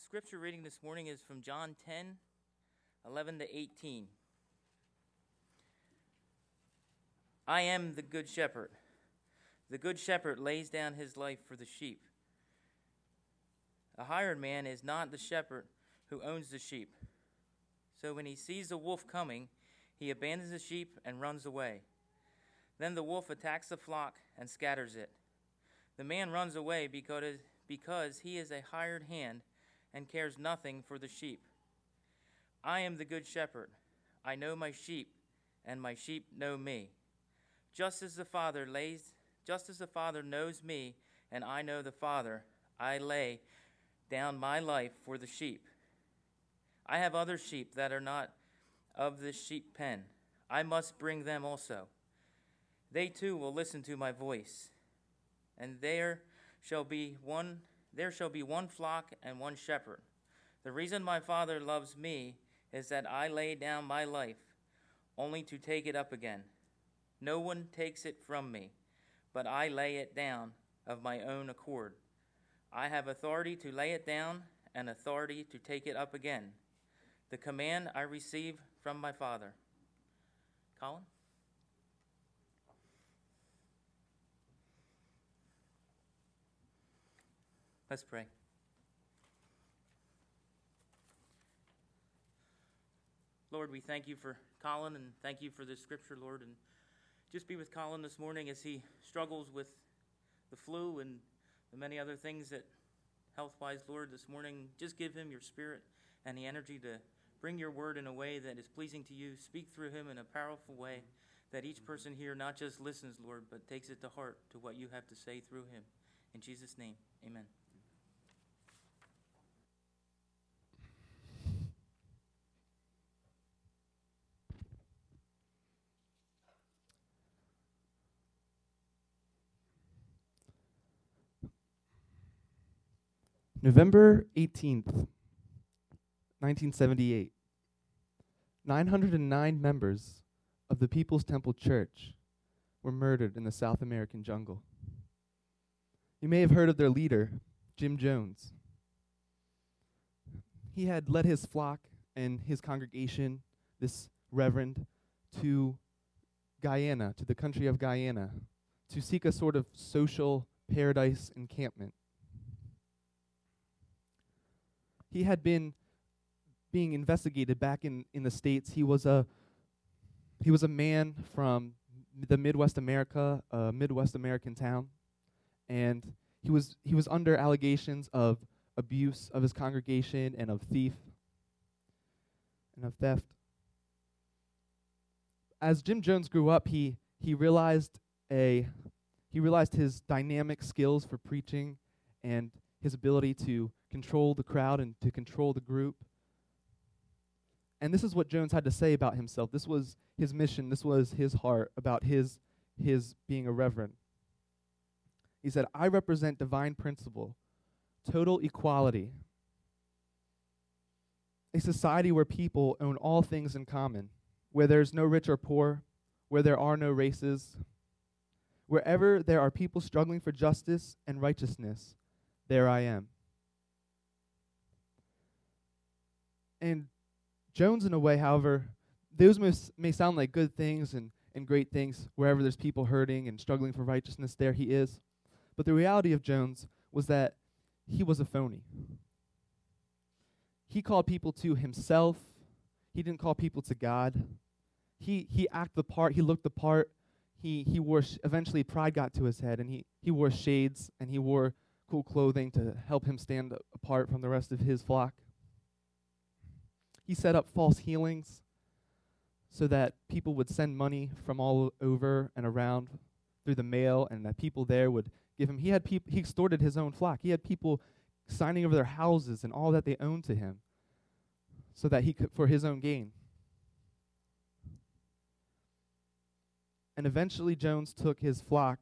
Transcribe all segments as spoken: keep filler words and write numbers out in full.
scripture reading this morning is from John ten, eleven to eighteen. I am the good shepherd. The good shepherd lays down his life for the sheep. A hired man is not the shepherd who owns the sheep. So when he sees the wolf coming, he abandons the sheep and runs away. Then the wolf attacks the flock and scatters it. The man runs away because, because he is a hired hand and cares nothing for the sheep. I am the good shepherd. I know my sheep, and my sheep know me. Just as the Father lays, just as the Father knows me, and I know the Father, I lay down my life for the sheep. I have other sheep that are not of this sheep pen. I must bring them also. They too will listen to my voice, and there shall be one there shall be one flock and one shepherd. The reason my Father loves me is that I lay down my life, only to take it up again. No one takes it from me, but I lay it down of my own accord. I have authority to lay it down and authority to take it up again. The command I receive from my Father. Colin? Let's pray. Lord, we thank you for Colin and thank you for this scripture, Lord. And just be with Colin this morning as he struggles with the flu and the many other things that health-wise, Lord, this morning. Just give him your spirit and the energy to bring your word in a way that is pleasing to you. Speak through him in a powerful way that each person here not just listens, Lord, but takes it to heart to what you have to say through him. In Jesus' name, amen. November eighteenth, nineteen seventy-eight. nine hundred nine members of the People's Temple Church were murdered in the South American jungle. You may have heard of their leader, Jim Jones. He had led his flock and his congregation, this reverend, to Guyana, to the country of Guyana, to seek a sort of social paradise encampment. He had been being investigated back in, in the States. He was a he was a man from the Midwest America, a Midwest American town, and he was he was under allegations of abuse of his congregation and of thief and of theft. As Jim Jones grew up, he he realized a he realized his dynamic skills for preaching and his ability to control the crowd and to control the group. And this is what Jones had to say about himself. This was his mission. This was his heart about his his being a reverend. He said, I represent divine principle, total equality, a society where people own all things in common, where there's no rich or poor, where there are no races. Wherever there are people struggling for justice and righteousness, there I am. And Jones, in a way, however, those may, may sound like good things and, and great things. Wherever there's people hurting and struggling for righteousness, there he is. But the reality of Jones was that he was a phony. He called people to himself. He didn't call people to God. He he acted the part. He looked the part. He he wore. Sh- eventually, pride got to his head, and he he wore shades and he wore cool clothing to help him stand apart from the rest of his flock. He set up false healings so that people would send money from all over and around through the mail, and that people there would give him. He had peop- He extorted his own flock. He had people signing over their houses and all that they owned to him, so that he could, for his own gain. And eventually, Jones took his flock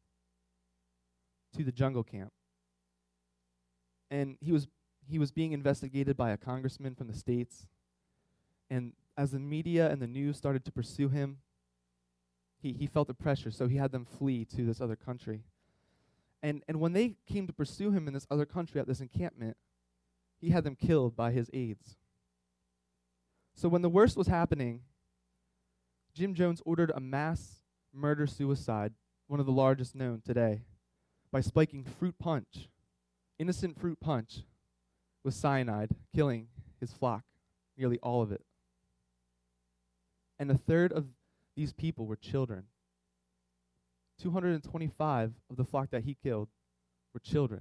to the jungle camp, and he was he was being investigated by a congressman from the States. And as the media and the news started to pursue him, he, he felt the pressure, so he had them flee to this other country. And and when they came to pursue him in this other country at this encampment, he had them killed by his aides. So when the worst was happening, Jim Jones ordered a mass murder-suicide, one of the largest known today, by spiking fruit punch, innocent fruit punch, with cyanide, killing his flock, nearly all of it. And a third of these people were children. two hundred twenty-five of the flock that he killed were children.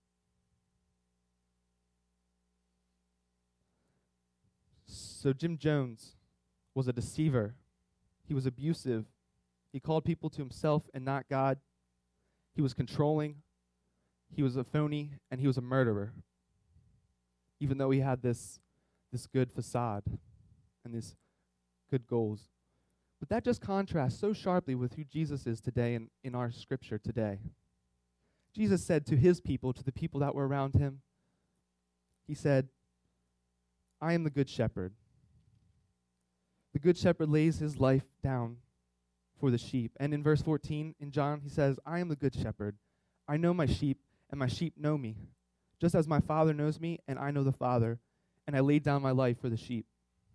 So Jim Jones was a deceiver. He was abusive. He called people to himself and not God. He was controlling. He was a phony, and he was a murderer. Even though he had this, this good facade and these good goals. But that just contrasts so sharply with who Jesus is today in, in our scripture today. Jesus said to his people, to the people that were around him, he said, I am the good shepherd. The good shepherd lays his life down for the sheep. And in verse fourteen in John, he says, I am the good shepherd. I know my sheep, and my sheep know me, just as my Father knows me, and I know the Father, and I laid down my life for the sheep.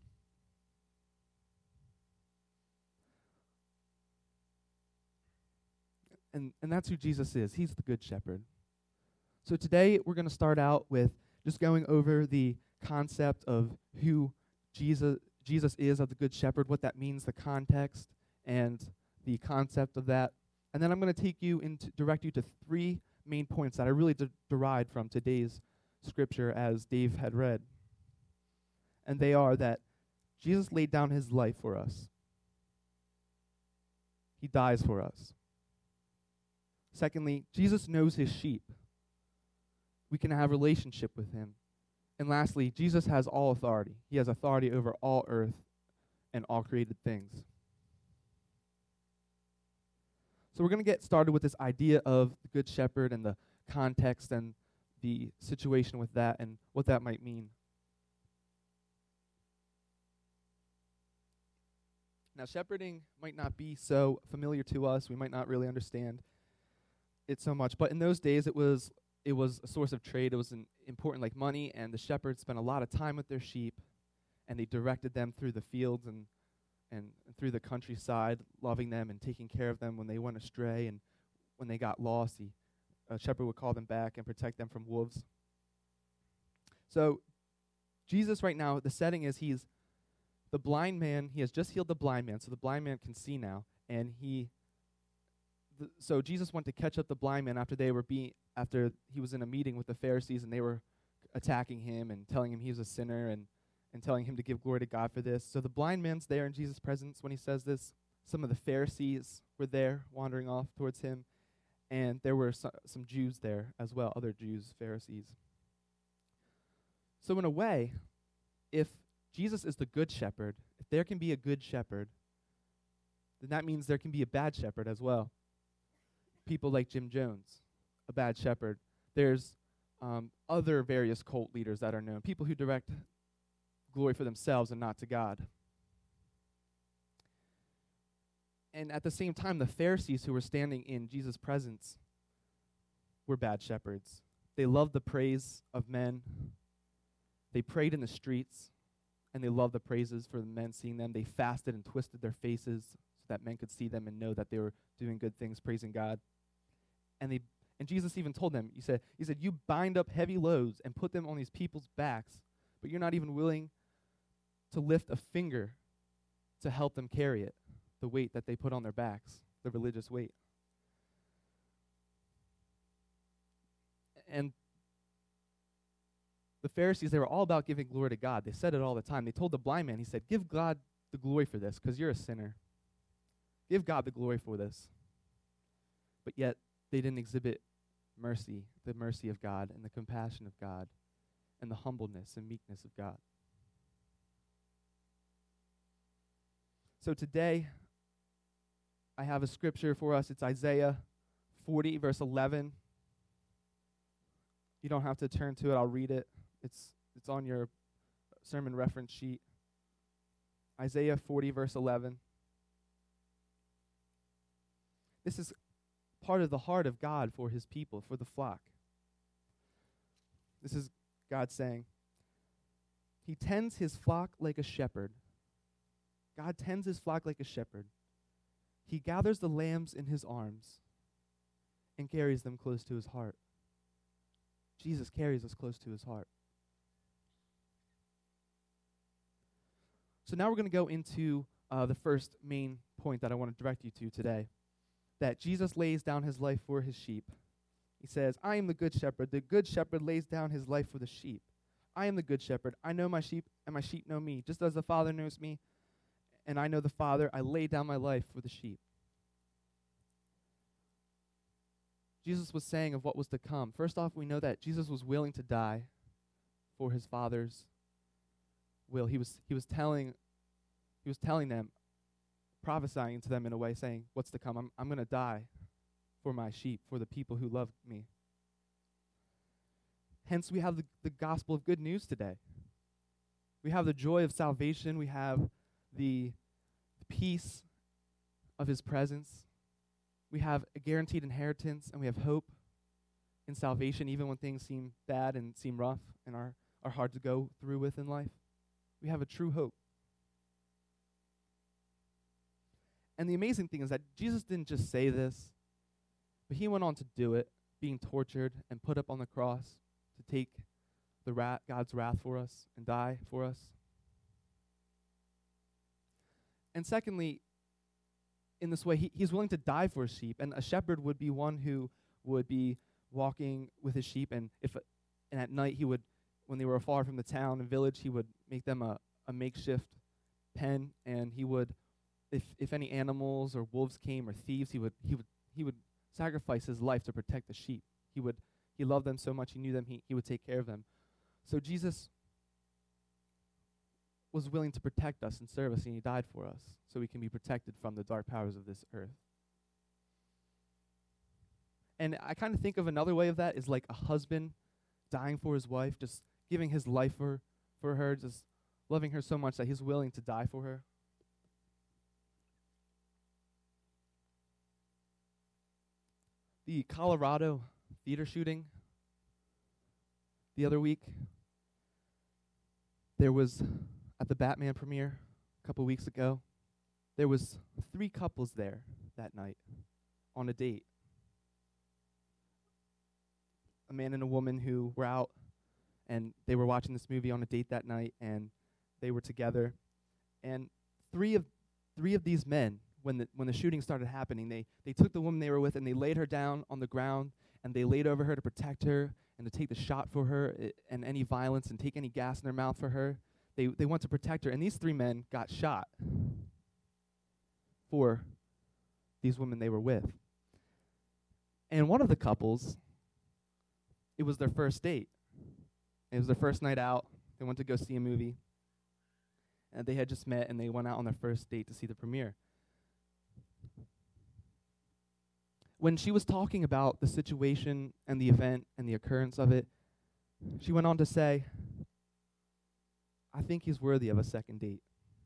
And, and that's who Jesus is. He's the good shepherd. So today we're going to start out with just going over the concept of who Jesus Jesus is of the good shepherd, what that means, the context, and the concept of that. And then I'm going to take you into direct you to three main points that I really de- derived from today's scripture as Dave had read. And they are that Jesus laid down his life for us. He dies for us. Secondly, Jesus knows his sheep. We can have relationship with him. And lastly, Jesus has all authority. He has authority over all earth and all created things. So we're going to get started with this idea of the Good Shepherd and the context and the situation with that and what that might mean. Now, shepherding might not be so familiar to us. We might not really understand it so much. But in those days, it was it was a source of trade. It was an important like money, and the shepherds spent a lot of time with their sheep, and they directed them through the fields and and through the countryside, loving them and taking care of them when they went astray, and when they got lost, the uh, shepherd would call them back and protect them from wolves. So Jesus right now, the setting is he's the blind man. He has just healed the blind man, so the blind man can see now, and he th- so Jesus went to catch up the blind man after they were being after he was in a meeting with the Pharisees, and they were attacking him and telling him he was a sinner and and telling him to give glory to God for this. So the blind man's there in Jesus' presence when he says this. Some of the Pharisees were there wandering off towards him, and there were so, some Jews there as well, other Jews, Pharisees. So in a way, if Jesus is the good shepherd, if there can be a good shepherd, then that means there can be a bad shepherd as well. People like Jim Jones, a bad shepherd. There's um, other various cult leaders that are known, people who direct glory for themselves and not to God. And at the same time, the Pharisees who were standing in Jesus' presence were bad shepherds. They loved the praise of men. They prayed in the streets, and they loved the praises for the men seeing them. They fasted and twisted their faces so that men could see them and know that they were doing good things, praising God. And they and Jesus even told them, he said, he said, you bind up heavy loads and put them on these people's backs, but you're not even willing to lift a finger to help them carry it, the weight that they put on their backs, the religious weight. And the Pharisees, they were all about giving glory to God. They said it all the time. They told the blind man, he said, give God the glory for this, because you're a sinner. Give God the glory for this. But yet, they didn't exhibit mercy, the mercy of God, and the compassion of God, and the humbleness and meekness of God. So today, I have a scripture for us. It's Isaiah forty, verse eleven. You don't have to turn to it. I'll read it. It's it's on your sermon reference sheet. Isaiah forty, verse eleven. This is part of the heart of God for his people, for the flock. This is God's saying. He tends his flock like a shepherd. God tends his flock like a shepherd. He gathers the lambs in his arms and carries them close to his heart. Jesus carries us close to his heart. So now we're going to go into uh, the first main point that I want to direct you to today, that Jesus lays down his life for his sheep. He says, I am the good shepherd. The good shepherd lays down his life for the sheep. I am the good shepherd. I know my sheep, and my sheep know me. Just as the Father knows me, and I know the Father, I lay down my life for the sheep. Jesus was saying of what was to come. First off, we know that Jesus was willing to die for his Father's will. He was he was telling he was telling them, prophesying to them in a way, saying, what's to come? I'm I'm going to die for my sheep, for the people who love me. Hence, we have the, the gospel of good news today. We have the joy of salvation. We have the, the peace of his presence. We have a guaranteed inheritance, and we have hope in salvation, even when things seem bad and seem rough and are, are hard to go through with in life. We have a true hope. And the amazing thing is that Jesus didn't just say this, but he went on to do it, being tortured and put up on the cross to take the wrath, God's wrath for us and die for us. And secondly, in this way, he, he's willing to die for his sheep. And a shepherd would be one who would be walking with his sheep, and if uh, and at night he would, when they were far from the town and village, he would make them a, a makeshift pen, and he would, if if any animals or wolves came or thieves, he would he would he would sacrifice his life to protect the sheep. He would he loved them so much, he knew them, he, he would take care of them. So Jesus was willing to protect us and serve us, and he died for us so we can be protected from the dark powers of this earth. And I kind of think of another way of that is like a husband dying for his wife, just giving his life for, for her, just loving her so much that he's willing to die for her. The Colorado theater shooting the other week, there was, at the Batman premiere a couple weeks ago, there was three couples there that night on a date. A man and a woman who were out, and they were watching this movie on a date that night, and they were together. And three of three of these men, when the when the shooting started happening, they they took the woman they were with and they laid her down on the ground, and they laid over her to protect her and to take the shot for her I- and any violence and take any gas in their mouth for her. They they want to protect her, and these three men got shot for these women they were with. And one of the couples, it was their first date. It was their first night out. They went to go see a movie. And they had just met, and they went out on their first date to see the premiere. When she was talking about the situation and the event and the occurrence of it, she went on to say, I think he's worthy of a second date.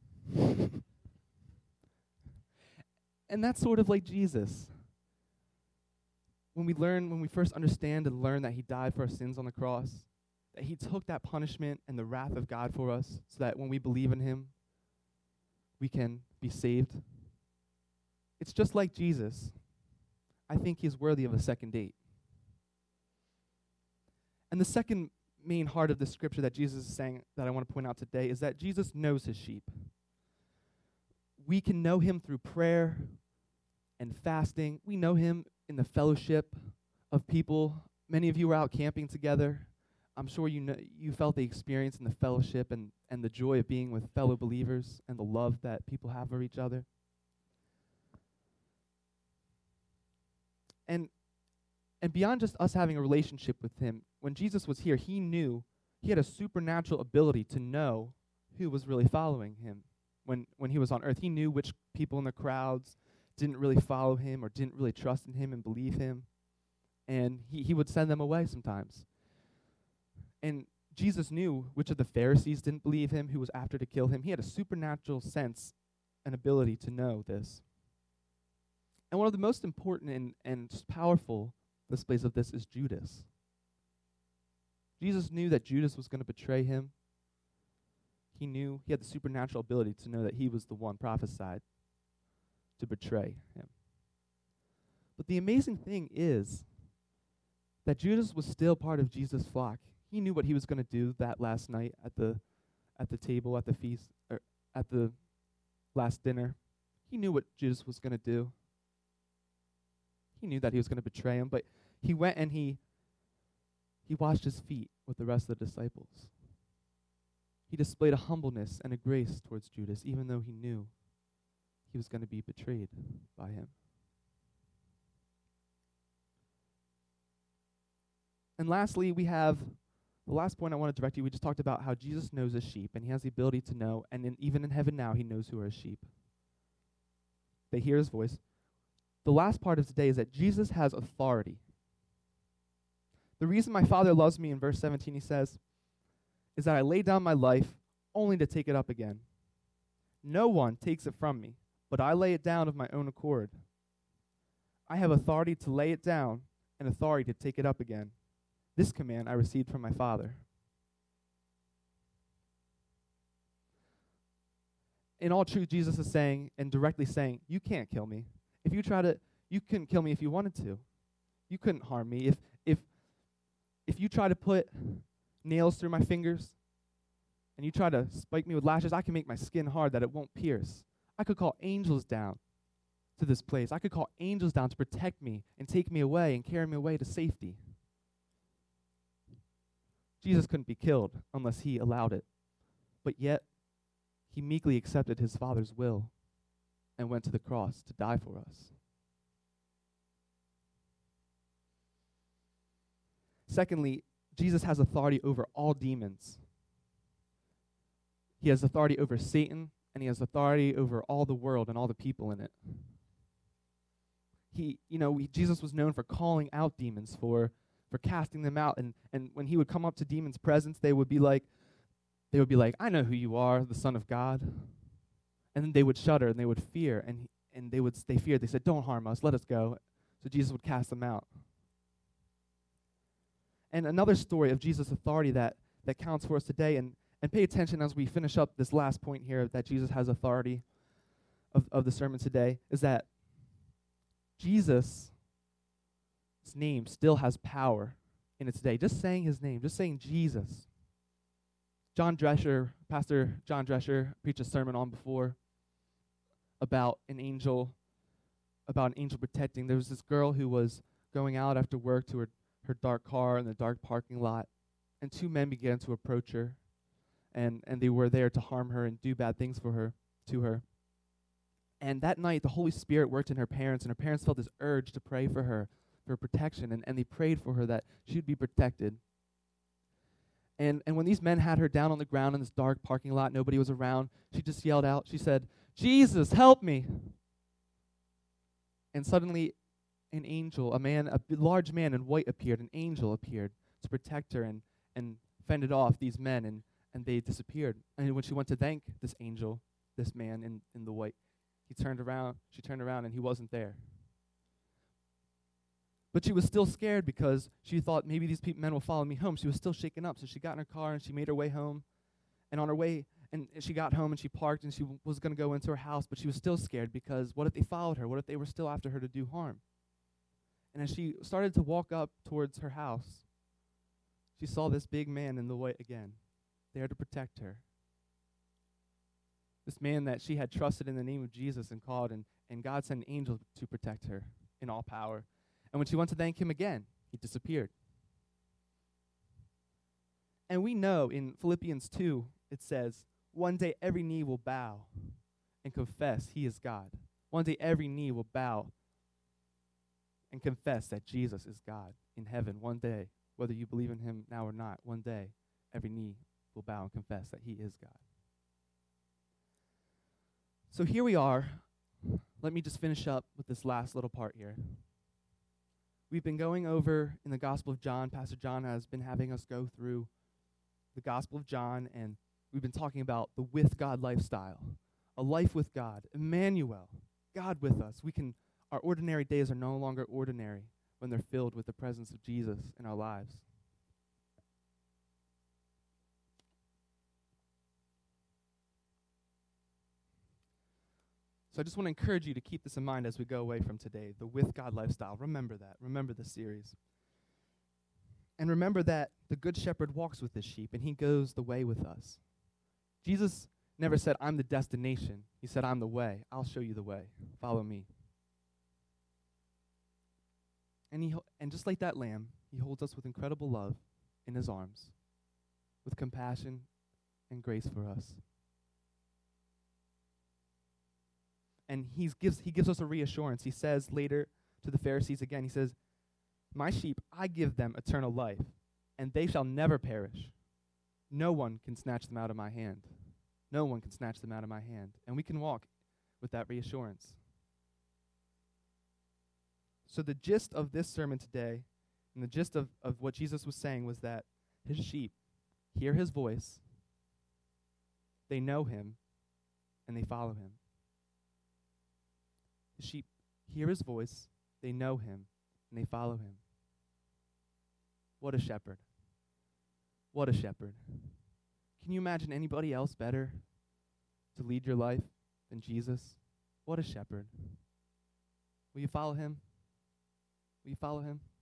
And that's sort of like Jesus. When we learn, when we first understand and learn that he died for our sins on the cross, that he took that punishment and the wrath of God for us, so that when we believe in him, we can be saved. It's just like Jesus. I think he's worthy of a second date. And the second main heart of the scripture that Jesus is saying that I want to point out today is that Jesus knows his sheep. We can know him through prayer and fasting. We know him in the fellowship of people. Many of you were out camping together. I'm sure you know you felt the experience in the fellowship and, and the joy of being with fellow believers and the love that people have for each other. And and beyond just us having a relationship with him, when Jesus was here, he knew, he had a supernatural ability to know who was really following him. When when he was on earth, he knew which people in the crowds didn't really follow him or didn't really trust in him and believe him. And he, he would send them away sometimes. And Jesus knew which of the Pharisees didn't believe him, who was after to kill him. He had a supernatural sense and ability to know this. And one of the most important and, and just powerful displays of this is Judas. Jesus knew that Judas was going to betray him. He knew, he had the supernatural ability to know that he was the one prophesied to betray him. But the amazing thing is that Judas was still part of Jesus' flock. He knew what he was going to do that last night at the at the table, at the feast, or at the last dinner. He knew what Judas was going to do. He knew that he was going to betray him, but he went and he he washed his feet with the rest of the disciples. He displayed a humbleness and a grace towards Judas, even though he knew he was going to be betrayed by him. And lastly, we have the last point I want to direct you. We just talked about how Jesus knows his sheep, and he has the ability to know, and in, even in heaven now, he knows who are his sheep. They hear his voice. The last part of today is that Jesus has authority. The reason my Father loves me, in verse seventeen, he says, is that I lay down my life only to take it up again. No one takes it from me, but I lay it down of my own accord. I have authority to lay it down and authority to take it up again. This command I received from my Father. In all truth, Jesus is saying, and directly saying, you can't kill me. If you try to, you couldn't kill me if you wanted to. You couldn't harm me. If if if you try to put nails through my fingers and you try to spike me with lashes, I can make my skin hard that it won't pierce. I could call angels down to this place. I could call angels down to protect me and take me away and carry me away to safety. Jesus couldn't be killed unless he allowed it. But yet, he meekly accepted his Father's will and went to the cross to die for us. Secondly, Jesus has authority over all demons. He has authority over Satan, and he has authority over all the world and all the people in it. He, you know, he, Jesus was known for calling out demons, for for casting them out, and and when he would come up to demons' presence, they would be like, they would be like, I know who you are, the Son of God. And then they would shudder and they would fear, and he, and they would they feared. They said, don't harm us, let us go. So Jesus would cast them out. And another story of Jesus' authority that, that counts for us today, and, and pay attention as we finish up this last point here that Jesus has authority of, of the sermon today, is that Jesus' name still has power in it today. Just saying his name, just saying Jesus. John Drescher, Pastor John Drescher, preached a sermon on before about an angel, about an angel protecting. There was this girl who was going out after work to her, her dark car in the dark parking lot, and two men began to approach her, and, and they were there to harm her and do bad things for her, to her. And that night, the Holy Spirit worked in her parents, and her parents felt this urge to pray for her, for protection, and, and they prayed for her that she would be protected. And and when these men had her down on the ground in this dark parking lot, nobody was around, she just yelled out, she said, Jesus, help me. And suddenly an angel, a man, a large man in white appeared, an angel appeared to protect her and, and fended off these men, and, and they disappeared. And when she went to thank this angel, this man in, in the white, he turned around, she turned around, and he wasn't there. But she was still scared because she thought maybe these pe- men will follow me home. She was still shaken up, so she got in her car and she made her way home. And on her way, and she got home and she parked and she w- was going to go into her house, but she was still scared because what if they followed her? What if they were still after her to do harm? And as she started to walk up towards her house, she saw this big man in the white again, there to protect her. This man that she had trusted in the name of Jesus and called, and, and God sent an angel to protect her in all power. And when she went to thank him again, he disappeared. And we know in Philippians two, it says, one day every knee will bow and confess he is God. One day every knee will bow and confess that Jesus is God in heaven. One day, whether you believe in him now or not, one day every knee will bow and confess that he is God. So here we are. Let me just finish up with this last little part here. We've been going over in the Gospel of John. Pastor John has been having us go through the Gospel of John, and we've been talking about the with God lifestyle, a life with God, Emmanuel, God with us. We can, our ordinary days are no longer ordinary when they're filled with the presence of Jesus in our lives. So I just want to encourage you to keep this in mind as we go away from today, the With God lifestyle. Remember that. Remember the series. And remember that the Good Shepherd walks with his sheep, and he goes the way with us. Jesus never said, I'm the destination. He said, I'm the way. I'll show you the way. Follow me. And, he, and just like that lamb, he holds us with incredible love in his arms, with compassion and grace for us. And he gives, he gives us a reassurance. He says later to the Pharisees again, he says, my sheep, I give them eternal life, and they shall never perish. No one can snatch them out of my hand. No one can snatch them out of my hand. And we can walk with that reassurance. So the gist of this sermon today, and the gist of, of what Jesus was saying, was that his sheep hear his voice, they know him, and they follow him. The sheep hear his voice, they know him, and they follow him. What a shepherd. What a shepherd. Can you imagine anybody else better to lead your life than Jesus? What a shepherd. Will you follow him? Will you follow him?